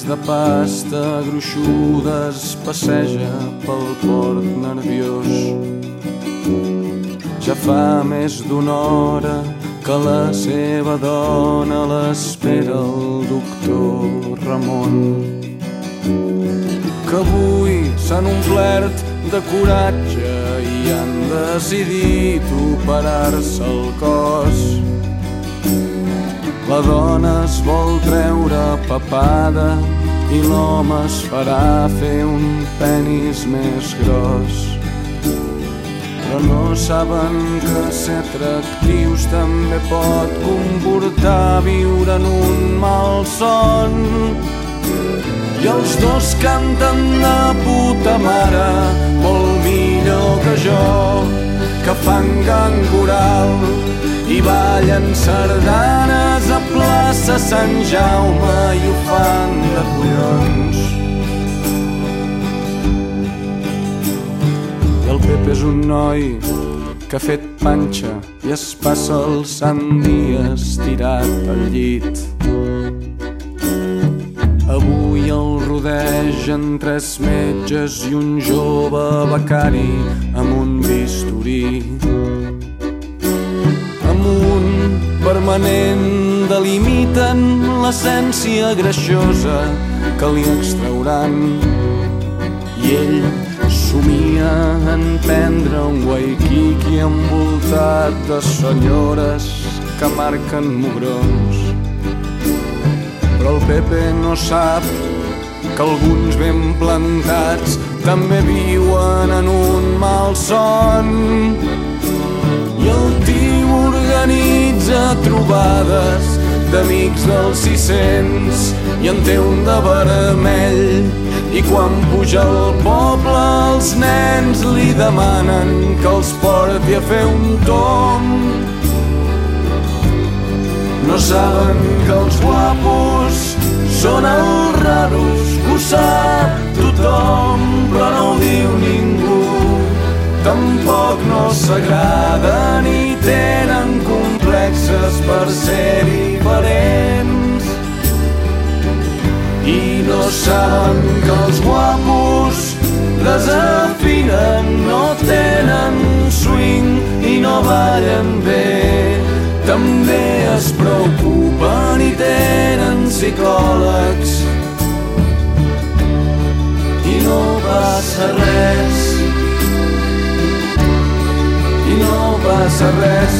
de pasta gruixuda es passeja pel port nerviós. Ja fa més d'una hora que la seva dona l'espera el doctor Ramon, que avui s'han omplert de coratge i han decidit operar-se el cos. La dona es vol treure papada i l'home es farà fer un penis més gros. Però no saben que ser atractius també pot comportar viure en un malson. I els dos canten de puta mare, molt millor que jo, que fan cant coral i ballen sardanes a plaça Sant Jaume i ho fan de collons. I el Pepe és un noi que ha fet panxa i es passa el sant dia estirat al llit. Avui el rodegen 3 metges i un jove becari amb un bisturí. Amb un permanent delimiten l'essència greixosa que li extrauran i ell somia en prendre un waikiki envoltat de senyores que marquen mugrons. Però el Pepe no sap que alguns ben plantats també viuen en un malson. I el tio organitza trobades d'amics dels 600 i en té un de vermell. I quan puja al poble els nens li demanen que els porti a fer un tomb. No saben que els guapos són els raros, que ho sap tothom però no ho diu ningú. Tampoc no s'agraden i tenen complexes per ser diferents. I no saben que els guapos desafinen, no tenen swing i no ballen bé. També es preocupen i tenen psicòlegs. I no passa res. I no passa res.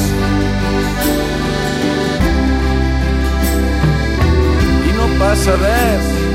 I no passa res.